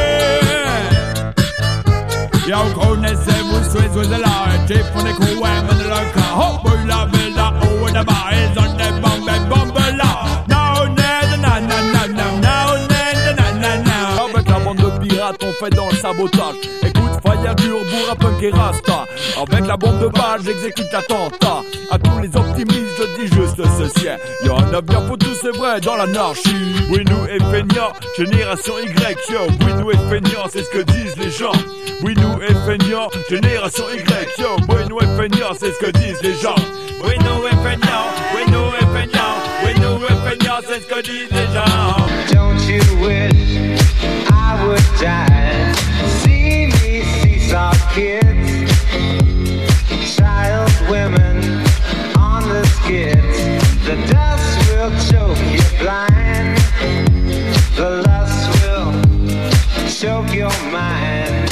Yo, connaissez-vous Suisse là, et type on est coin, mais de la car. Oh, boy, la ville là, oh, et là-bas, ils ont des bombes là. No, no, no, no, no, no, no, no. Avec la bande de pirates, on fait dans le sabotage. Écoute, Fire dure, bourra, punk et rasta. Avec la bombe de balle, j'exécute l'attentat. À tous les optimistes, je dis juste ceci. Y'en a bien pour tous, c'est vrai, dans l'anarchie. Oui, nous et feignants, génération Y, yo. Oui, nous et feignants, c'est ce que disent les gens. Oui, nous et feignants, génération Y, yo. Oui, nous et feignants, c'est ce que disent les gens. Oui, nous et feignants, oui, nous et feignants, oui, nous et feignants, c'est ce que disent les gens. Don't you wish I would die? See me, seesaw kids, child women on the skids. The dust will choke you blind. The lust will choke your mind.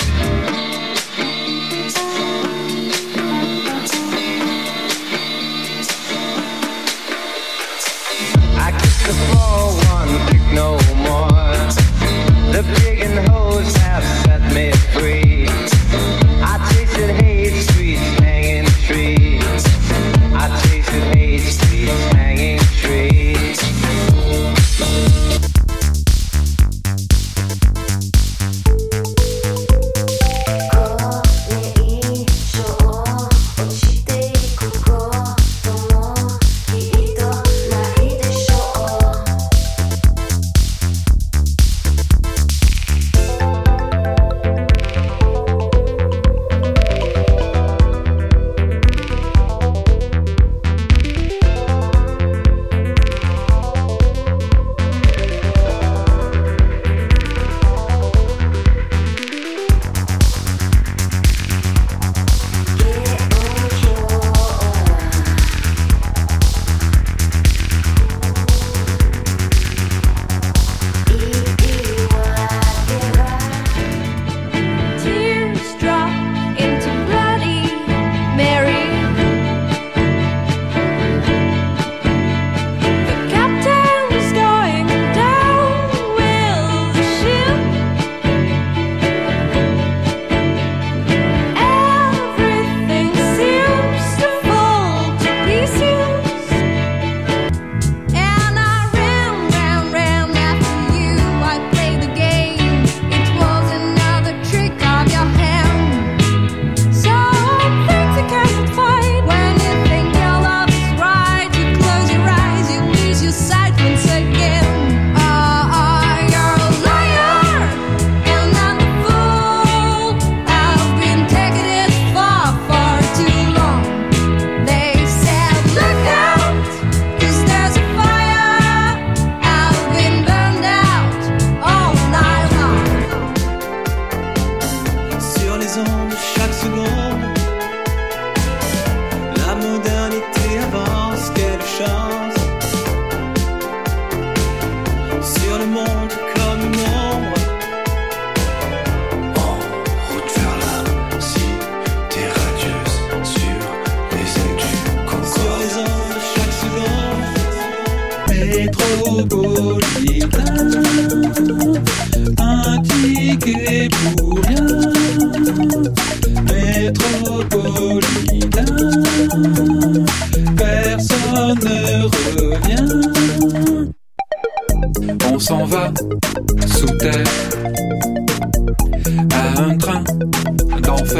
I kiss the floor, one pick no more. The pig and hose have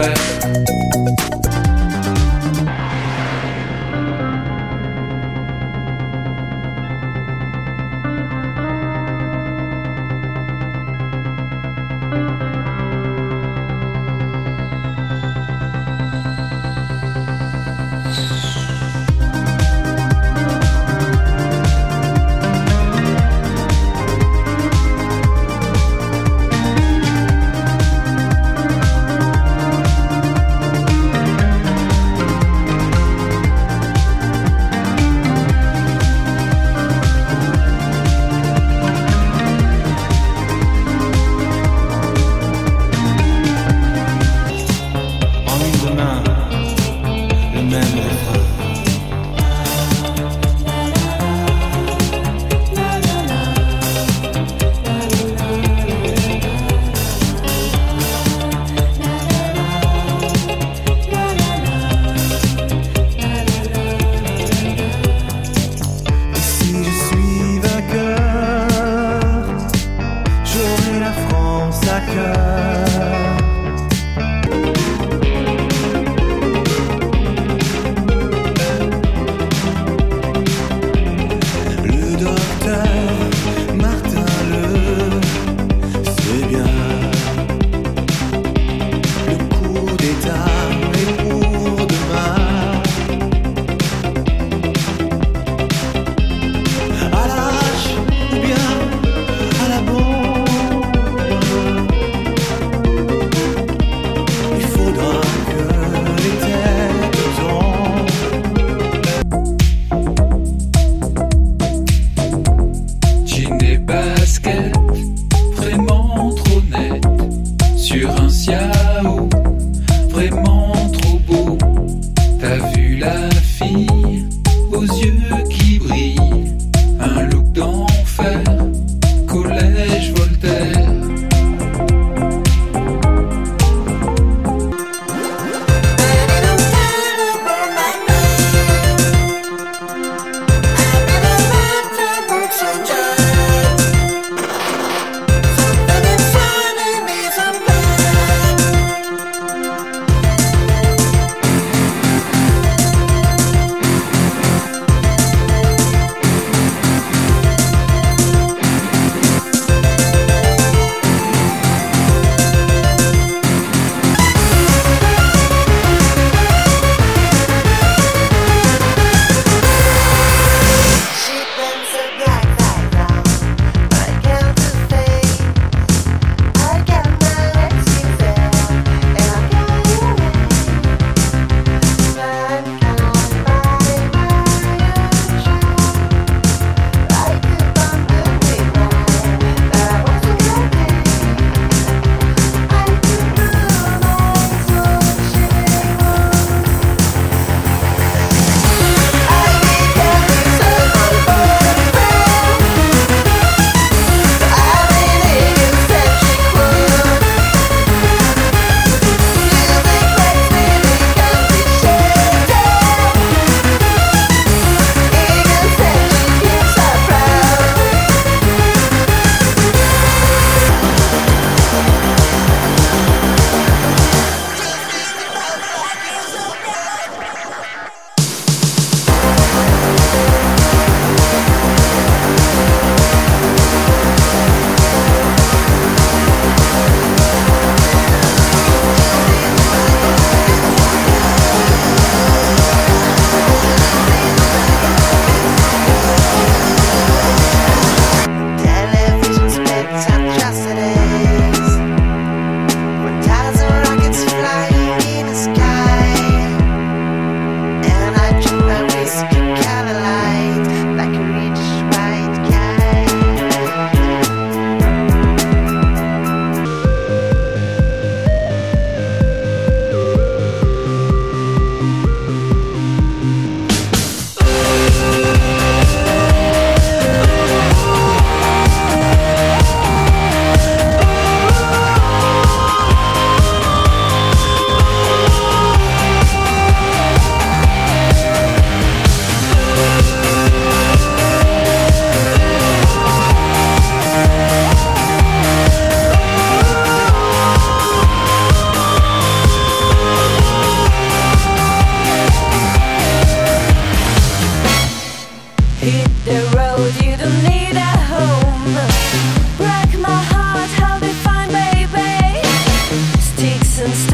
fête.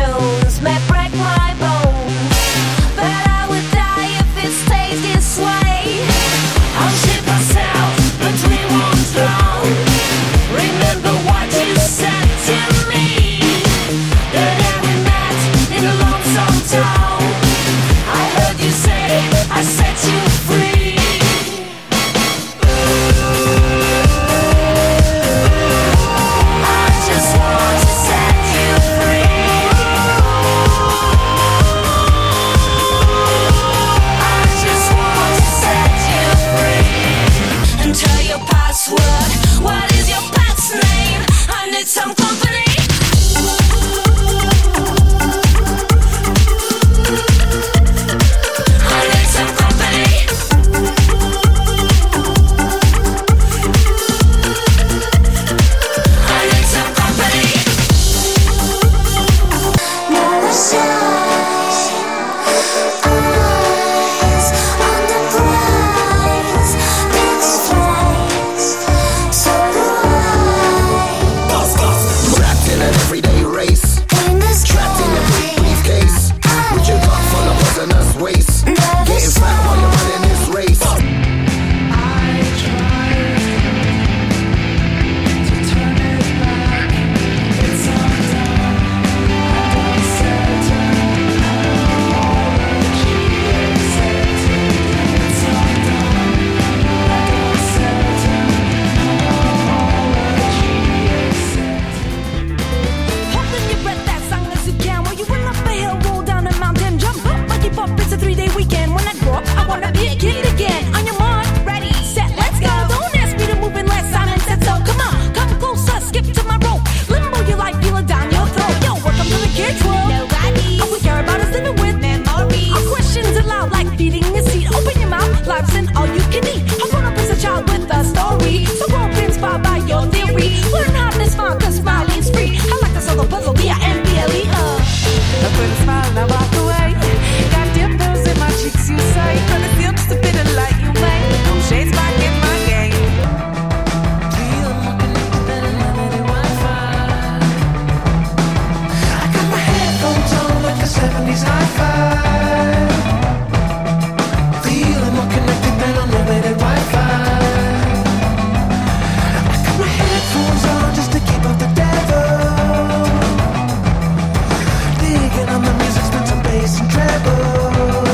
stones may break my bones, but I would die if it stays this way. I'll ship myself, but we won't drown. Remember what you said to me, the day we met in a lonesome town. I heard you say I set you free. I just want to set you free. I just want to set you free. Enter your password. What is your pet's name? I need some company. I need some company. I need some company. Never shine. Eyes on the prize. That's right. So do I. Trapped in an everyday race. Trapped in a big briefcase. With your gun full of poisonous waste. Getting fat while you're running this race. Holding your breath as long as you can. While you run up a hill, roll down a mountain, jump up like you pop. It's a 3-day weekend. When I grow up, I wanna be a kid again. On your mark, ready, set, let's go. Don't ask me to move unless I'm in set. So come on, come closer, skip to my rope. Limbo your life, feel it down your throat. Yo, welcome to the kids world. Nobody. All we care about is living with memories. Our questions aloud like feeding a seed. Open your mouth, life's in all you can eat. I'm grown up as a child with a story. So grow up inspired by your theory. Learn happiness fun, cause smiling's free. I like to solve the puzzle, B-I-M-B-L-E. I put a smile and I walk away. Got dimples in my cheeks, you say. From the dips to bit of light you make. No shades back in my game. I got my headphones on like a 70s hi-fi. Feeling more connected than unlimited Wi-Fi. I got my headphones on just to keep up the devil. Digging on the music, spin some bass and treble.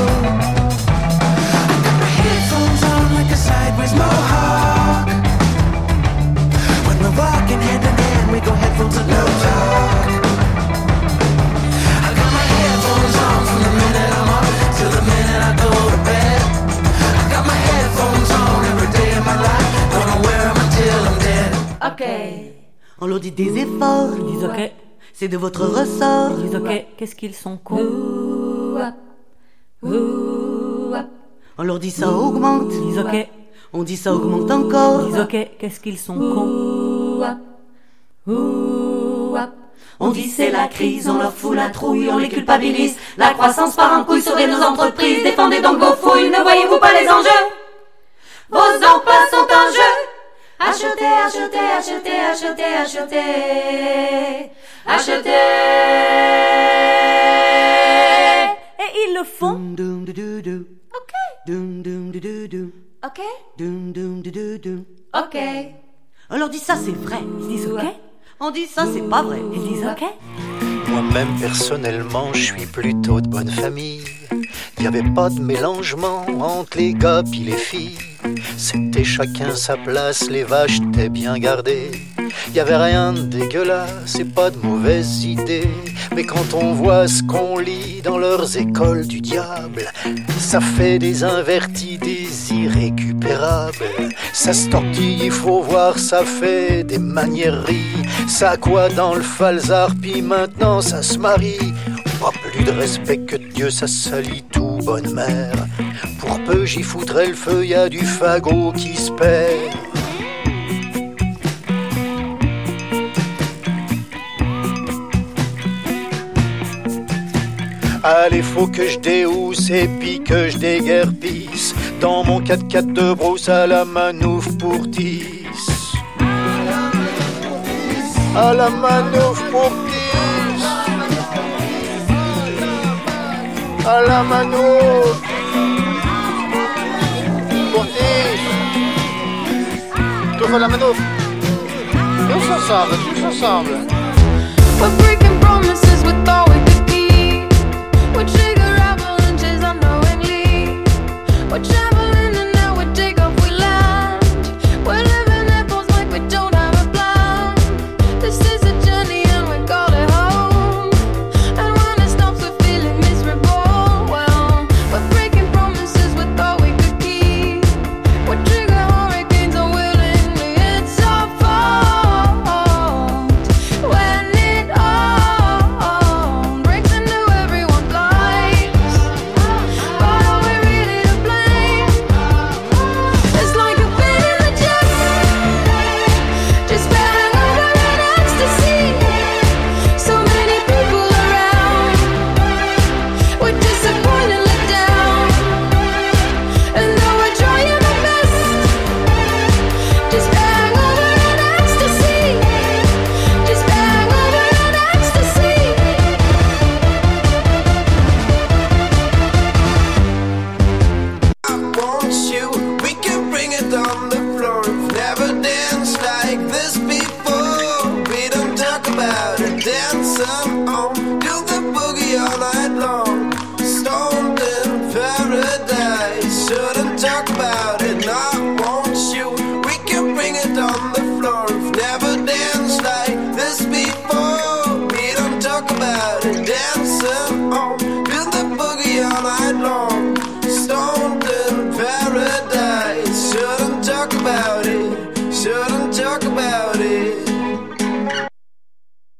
I got my headphones on like a sideways mohawk. When we're walking hand in hand, we go headphones and no talk. I got my headphones on from the minute I'm up till the minute I go to bed. I got my headphones on every day of my life. Gonna wear them until I'm dead. Ok. On leur dit des efforts. Ils disent ok. C'est de votre ressort. Ils disent ok. Qu'est-ce qu'ils sont cons. On leur dit ça augmente. Ils disent ok. On dit ça augmente encore. Ils disent ok. Qu'est-ce qu'ils sont cons. On dit c'est la crise, on leur fout la trouille, on les culpabilise. La croissance part en couille, sauvez nos entreprises, défendez donc vos fouilles, ne voyez-vous pas les enjeux? Vos emplois sont en jeu. Achetez, achetez, achetez, achetez, achetez. Achetez. Et ils le font. Ok. Ok. Ok. On leur dit ça c'est vrai. Ils disent ok. On dit ça c'est pas vrai. Ils disent ok. Moi-même personnellement, je suis plutôt de bonne famille. Y avait pas de mélangement entre les gars pis les filles. C'était chacun sa place, les vaches étaient bien gardées. Y avait rien de dégueulasse et pas de mauvaises idées. Mais quand on voit ce qu'on lit dans leurs écoles du diable, ça fait des invertis, des irrécupérables. Ça se tortille, il faut voir, ça fait des maniéreries. Ça quoi dans le falzar, puis maintenant ça se marie. Pas plus de respect que Dieu, ça salit tout, bonne mère. Pour peu j'y foutrais le feu, y a du fagot qui se perd. Allez, faut que je déhousse et puis que je déguerpisse dans mon 4x4 de brousse à la manouf pour 10. À la manouf pour 10. à la mano. Porti. Tous à la mano. Tous ensemble. We're breaking promises with all we could keep. We trigger avalanches unknowingly. We're traveling and now we take off, we land. We're living airports like we don't have a plan. This is a journey and we call it home. And when it stops we're feeling miserable. Well, we're breaking promises with all we could keep. We trigger hurricanes unwillingly. It's our fault when it all breaks into everyone's lives. But are we really to blame? It's like a pain in the chest, just bang over an ecstasy. So many people around, we're disappointed, let down. And though we're trying our best, just bang over an ecstasy. Just bang over an ecstasy. Want you, we can bring it on the floor. We've never danced like this before. We don't talk about it, dance on. Do the boogie all night long.